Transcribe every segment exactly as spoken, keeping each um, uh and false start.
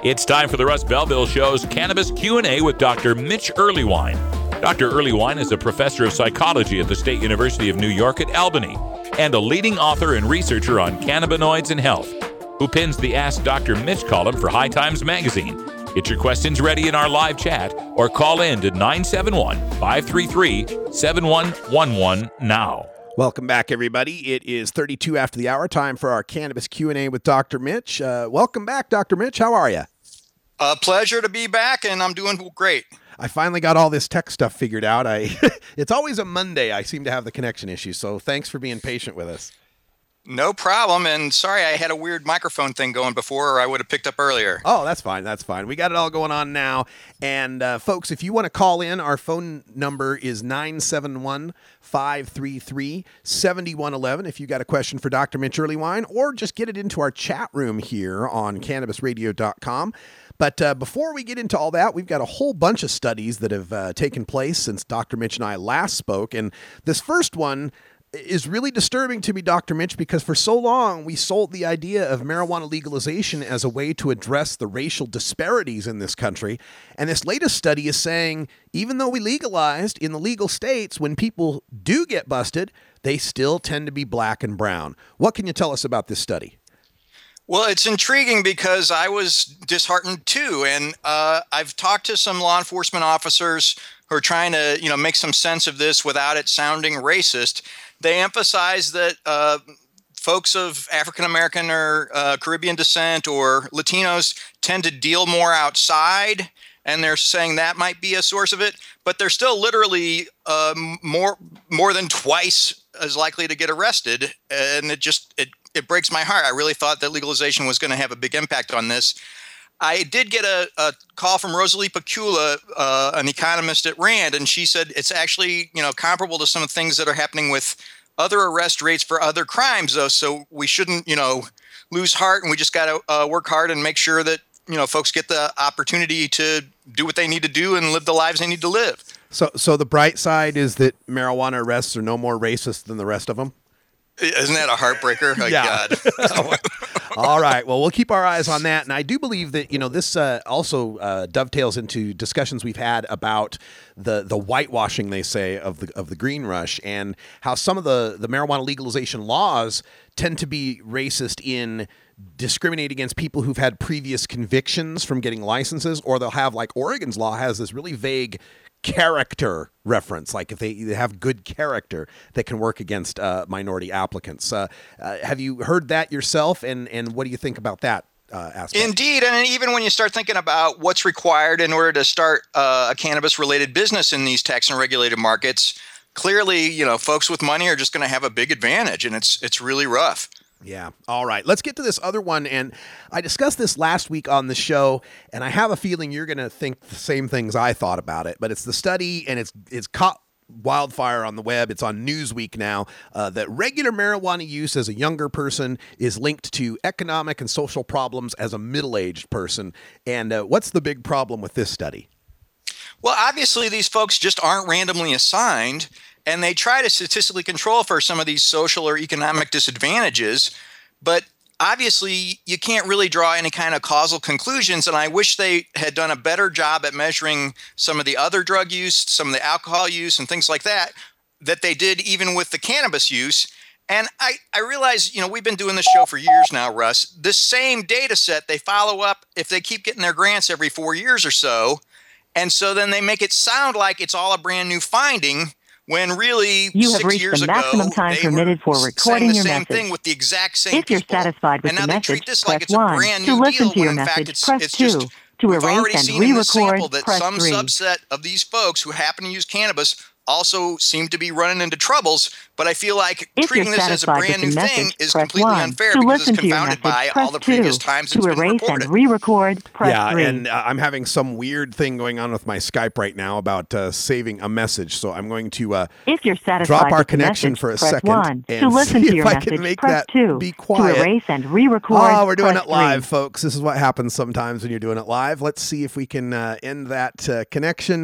It's time for the Russ Belville Show's Cannabis Q and A with Doctor Mitch Earleywine. Doctor Earleywine is a professor of psychology at the State University of New York at Albany and a leading author and researcher on cannabinoids and health, who pins the Ask Doctor Mitch column for High Times Magazine. Get your questions ready in our live chat or call in to nine seven one, five three three, seven one one one now. Welcome back, everybody. It is thirty-two after the hour, time for our Cannabis Q and A with Doctor Mitch. Uh, welcome back, Doctor Mitch. How are you? A pleasure to be back, and I'm doing great. I finally got all this tech stuff figured out. I It's always a Monday. I seem to have the connection issue, so thanks for being patient with us. No problem, and sorry I had a weird microphone thing going before, or I would have picked up earlier. Oh, that's fine. That's fine. We got it all going on now. And uh, folks, if you want to call in, our phone number is nine seven one, five three three, seven one one one if you got a question for Doctor Mitch Earleywine, or just get it into our chat room here on cannabis radio dot com. But uh, before we get into all that, we've got a whole bunch of studies that have uh, taken place since Doctor Mitch and I last spoke. And this first one is really disturbing to me, Doctor Mitch, because for so long we sold the idea of marijuana legalization as a way to address the racial disparities in this country. And this latest study is saying even though we legalized in the legal states, when people do get busted, they still tend to be black and brown. What can you tell us about this study? Well, it's intriguing because I was disheartened too, and uh, I've talked to some law enforcement officers who are trying to, you know, make some sense of this without it sounding racist. They emphasize that uh, folks of African American or uh, Caribbean descent or Latinos tend to deal more outside, and they're saying that might be a source of it. But they're still literally uh, more more than twice as likely to get arrested, and it just it. It breaks my heart. I really thought that legalization was going to have a big impact on this. I did get a, a call from Rosalie Pakula, uh, an economist at RAND, and she said it's actually, you know, comparable to some of the things that are happening with other arrest rates for other crimes, though. So we shouldn't, you know, lose heart, and we just got to uh, work hard and make sure that, you know, folks get the opportunity to do what they need to do and live the lives they need to live. So, so the bright side is that marijuana arrests are no more racist than the rest of them? Isn't that a heartbreaker? Oh, yeah. God. All right. Well, we'll keep our eyes on that. And I do believe that, you know, this uh, also uh, dovetails into discussions we've had about the the whitewashing, they say, of the of the green rush, and how some of the, the marijuana legalization laws tend to be racist in discriminating against people who've had previous convictions from getting licenses, or they'll have, like Oregon's law has this really vague character reference, like if they, they have good character that can work against uh, minority applicants. Uh, uh, have you heard that yourself, and, and what do you think about that uh, aspect? Indeed, and even when you start thinking about what's required in order to start uh, a cannabis-related business in these tax and regulated markets, clearly, you know, folks with money are just going to have a big advantage, and it's it's really rough. Yeah. All right. Let's get to this other one. And I discussed this last week on the show, and I have a feeling you're going to think the same things I thought about it. But it's the study, and it's it's caught wildfire on the web. It's on Newsweek now, uh, that regular marijuana use as a younger person is linked to economic and social problems as a middle-aged person. And uh, what's the big problem with this study? Well, obviously, these folks just aren't randomly assigned, and they try to statistically control for some of these social or economic disadvantages. But obviously, you can't really draw any kind of causal conclusions. And I wish they had done a better job at measuring some of the other drug use, some of the alcohol use, and things like that, that they did even with the cannabis use. And I, I realize, you know, we've been doing this show for years now, Russ. This same data set, they follow up if they keep getting their grants every four years or so. And so then they make it sound like it's all a brand new finding, when really you have six reached years the ago, maximum time they permitted were for recording saying the your same message. thing with the exact same If you're people. satisfied with and the now they message, treat this press like it's a one. brand To new listen deal, to when your in fact message, it's, press it's just, two. To we've erase already and seen in this re-record, sample that press some three. subset of these folks who happen to use cannabis also seem to be running into troubles. But I feel like If treating you're this as a satisfied brand with new the thing message, is press completely one. unfair To because listen it's to your confounded message, by press all the previous two. times To it's been erase reported. and re-record, press yeah, three. and uh, I'm having some weird thing going on with my Skype right now about uh, saving a message. So I'm going to uh, If you're satisfied drop our with the connection message, for a press second one. and To listen see to your if I message, can make press that two. be quiet. To erase and re-record, Oh, we're doing press it live, three. folks. This is what happens sometimes when you're doing it live. Let's see if we can uh, end that uh, connection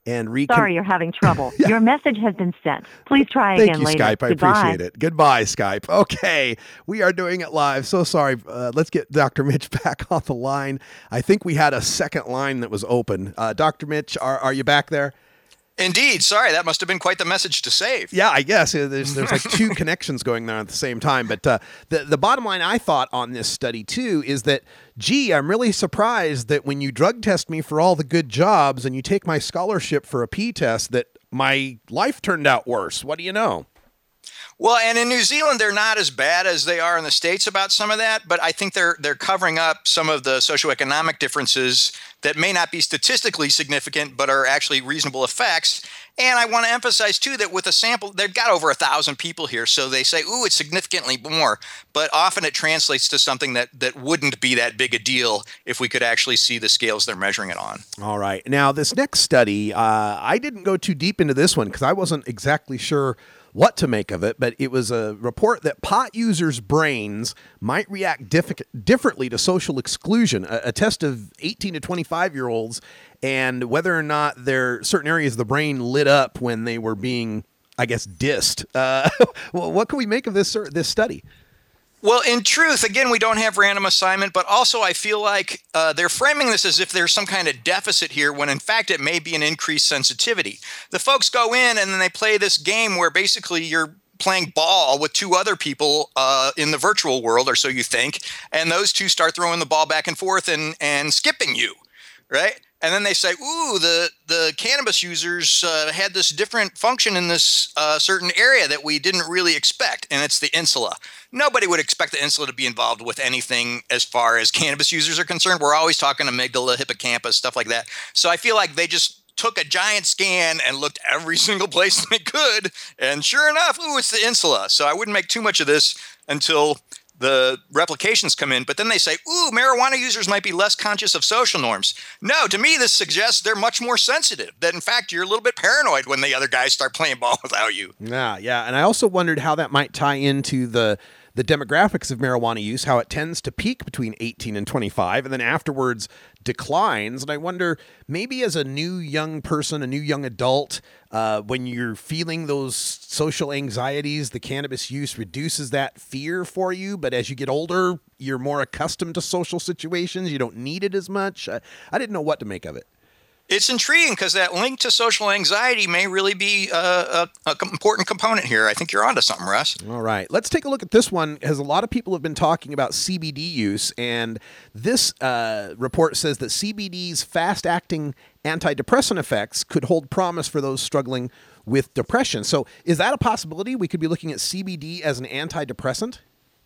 and recon- Sorry you're having trouble. Your message has been sent. Please try Thank again you, later. Skype. I Goodbye. appreciate it. Goodbye, Skype. Okay, we are doing it live. So sorry. Uh, let's get Doctor Mitch back on the line. I think we had a second line that was open. Uh, Doctor Mitch, are, are you back there? Indeed. Sorry, that must have been quite the message to save. Yeah, I guess uh, there's there's like two connections going there at the same time. But uh, the the bottom line I thought on this study too is that, gee, I'm really surprised that when you drug test me for all the good jobs and you take my scholarship for a P test, that my life turned out worse. What do you know? Well, and in New Zealand, they're not as bad as they are in the States about some of that, but I think they're they're covering up some of the socioeconomic differences that may not be statistically significant, but are actually reasonable effects. And I want to emphasize, too, that with a sample, they've got over a thousand people here. So they say, ooh, it's significantly more. But often it translates to something that, that wouldn't be that big a deal if we could actually see the scales they're measuring it on. All right. Now, this next study, uh, I didn't go too deep into this one because I wasn't exactly sure what to make of it, but it was a report that pot users' brains might react diff- differently to social exclusion, a, a test of eighteen to twenty-five year olds, and whether or not their certain areas of the brain lit up when they were being, I guess, dissed. Uh, well, what can we make of this this study? Well, in truth, again, we don't have random assignment, but also I feel like uh, they're framing this as if there's some kind of deficit here when in fact it may be an increased sensitivity. The folks go in and then they play this game where basically you're playing ball with two other people uh, in the virtual world, or so you think, and those two start throwing the ball back and forth and, and skipping you, right? And then they say, ooh, the, the cannabis users uh, had this different function in this uh, certain area that we didn't really expect, and it's the insula. Nobody would expect the insula to be involved with anything as far as cannabis users are concerned. We're always talking amygdala, hippocampus, stuff like that. So I feel like they just took a giant scan and looked every single place they could, and sure enough, ooh, it's the insula. So I wouldn't make too much of this until the replications come in, but then they say, ooh, marijuana users might be less conscious of social norms. No, to me, this suggests they're much more sensitive, that in fact, you're a little bit paranoid when the other guys start playing ball without you. Yeah, yeah. And I also wondered how that might tie into the the demographics of marijuana use, how it tends to peak between eighteen and twenty-five and then afterwards declines. And I wonder, maybe as a new young person, a new young adult, uh, when you're feeling those social anxieties, the cannabis use reduces that fear for you. But as you get older, you're more accustomed to social situations. You don't need it as much. I, I didn't know what to make of it. It's intriguing because that link to social anxiety may really be a, a, a important component here. I think you're onto something, Russ. All right. Let's take a look at this one, as a lot of people have been talking about C B D use, and this uh, report says that C B D's fast-acting antidepressant effects could hold promise for those struggling with depression. So is that a possibility? We could be looking at C B D as an antidepressant?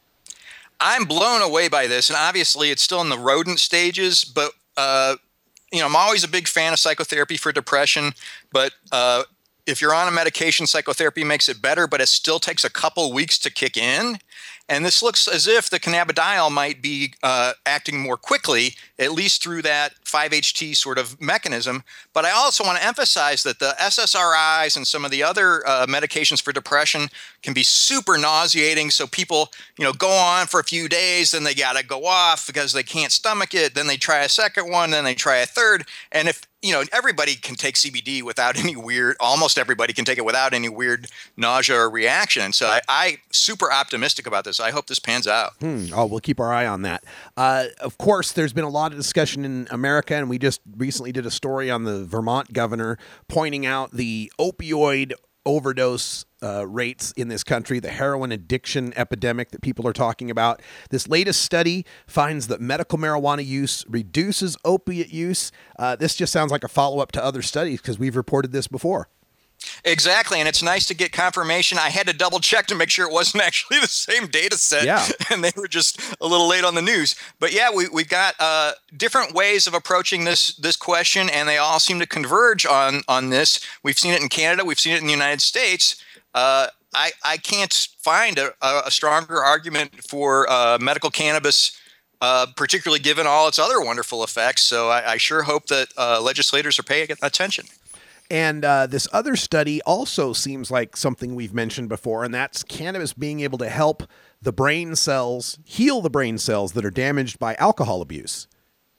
I'm blown away by this, and obviously it's still in the rodent stages, but uh, you know, I'm always a big fan of psychotherapy for depression, but uh, if you're on a medication, psychotherapy makes it better, but it still takes a couple weeks to kick in. And this looks as if the cannabidiol might be uh, acting more quickly, at least through that five H T sort of mechanism. But I also want to emphasize that the S S R Is and some of the other uh, medications for depression can be super nauseating. So people, you know, go on for a few days, then they got to go off because they can't stomach it. Then they try a second one, then they try a third. And if you know, everybody can take C B D without any weird, almost everybody can take it without any weird nausea or reaction. So I, I'm super optimistic about this. I hope this pans out. Hmm. Oh, we'll keep our eye on that. Uh, of course, there's been a lot of discussion in America, and we just recently did a story on the Vermont governor pointing out the opioid overdose uh, rates in this country, the heroin addiction epidemic that people are talking about. This latest study finds that medical marijuana use reduces opiate use. Uh, this just sounds like a follow-up to other studies because we've reported this before. Exactly, and it's nice to get confirmation. I had to double check to make sure it wasn't actually the same data set, yeah. and they were just a little late on the news. But yeah, we, we've got uh, different ways of approaching this this question, and they all seem to converge on on this. We've seen it in Canada, we've seen it in the United States. Uh, I, I can't find a, a stronger argument for uh, medical cannabis, uh, particularly given all its other wonderful effects. So I, I sure hope that uh, legislators are paying attention. And uh, this other study also seems like something we've mentioned before, and that's cannabis being able to help the brain cells, heal the brain cells that are damaged by alcohol abuse.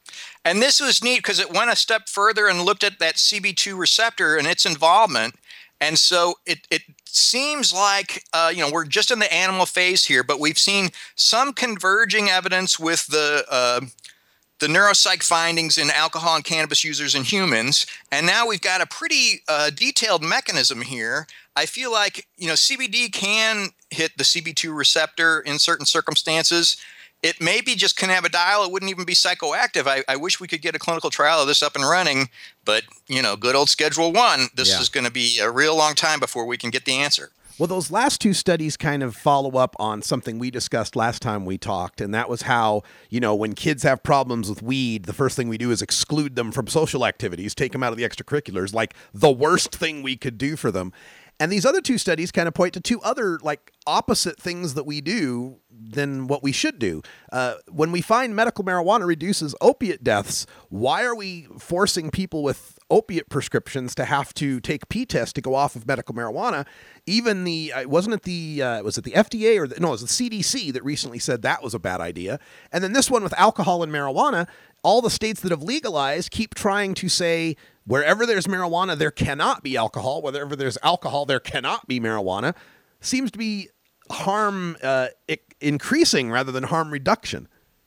And this was neat because it went a step further and looked at that C B two receptor and its involvement. And so it, it seems like, uh, you know, we're just in the animal phase here, but we've seen some converging evidence with the uh, the neuropsych findings in alcohol and cannabis users in humans. And now we've got a pretty uh, detailed mechanism here. I feel like, you know, C B D can hit the C B two receptor in certain circumstances. It may be just cannabidiol. It wouldn't even be psychoactive. I, I wish we could get a clinical trial of this up and running, but, you know, good old Schedule One, this Yeah. is going to be a real long time before we can get the answer. Well, those last two studies kind of follow up on something we discussed last time we talked, and that was how, you know, when kids have problems with weed, the first thing we do is exclude them from social activities, take them out of the extracurriculars, like the worst thing we could do for them. And these other two studies kind of point to two other, like, opposite things that we do than what we should do. Uh, when we find medical marijuana reduces opiate deaths, why are we forcing people with opiate prescriptions to have to take P-test to go off of medical marijuana? Even the, uh, wasn't it the, uh, was it the F D A or the, no, it was the C D C that recently said that was a bad idea. And then this one with alcohol and marijuana, all the states that have legalized keep trying to say wherever there's marijuana, there cannot be alcohol. Wherever there's alcohol, there cannot be marijuana. Seems to be harm uh, I- increasing rather than harm reduction.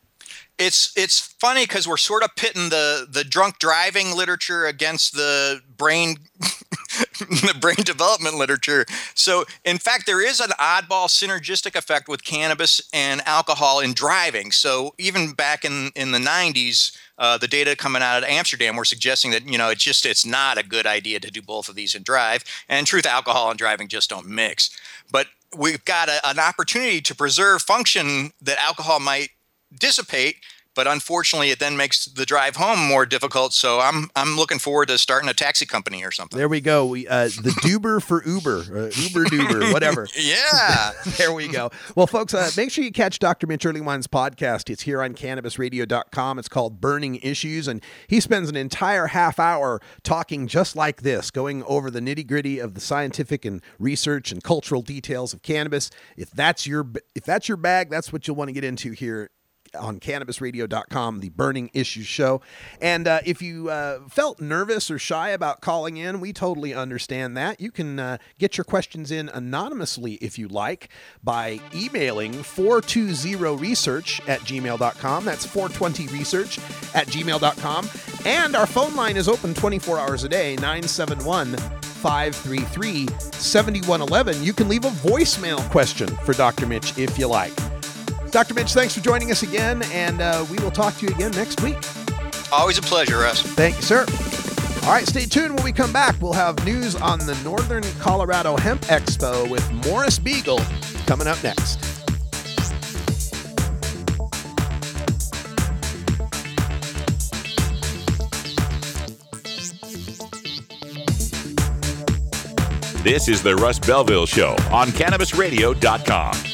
It's it's funny because we're sort of pitting the the drunk driving literature against the brain the brain development literature. So in fact, there is an oddball synergistic effect with cannabis and alcohol in driving. So even back in in the nineties, uh, the data coming out of Amsterdam were suggesting that, you know, it's just it's not a good idea to do both of these and drive. And in truth, alcohol and driving just don't mix. But we've got a, an opportunity to preserve function that alcohol might dissipate, but unfortunately it then makes the drive home more difficult. So I'm I'm looking forward to starting a taxi company or something. There we go. We uh, the Duber for Uber, uh, Uber Duber, whatever. Yeah. There we go. Well, folks, uh, make sure you catch Doctor Mitch Earlywine's podcast. It's here on cannabis radio dot com. It's called Burning Issues, and he spends an entire half hour talking just like this, going over the nitty-gritty of the scientific and research and cultural details of cannabis. If that's your if that's your bag, that's what you'll want to get into here on cannabis radio dot com, the Burning Issues show. And uh, if you uh, felt nervous or shy about calling in, we totally understand that. You can uh, get your questions in anonymously if you like by emailing four two zero research at gmail dot com. That's four twenty research at gmail dot com. And our phone line is open twenty-four hours a day, nine seven one, five three three, seven one one one. You can leave a voicemail question for Doctor Mitch if you like. Doctor Mitch, thanks for joining us again, and uh, we will talk to you again next week. Always a pleasure, Russ. Thank you, sir. All right, stay tuned. When we come back, we'll have news on the Northern Colorado Hemp Expo with Morris Beagle coming up next. This is the Russ Belville Show on cannabis radio dot com.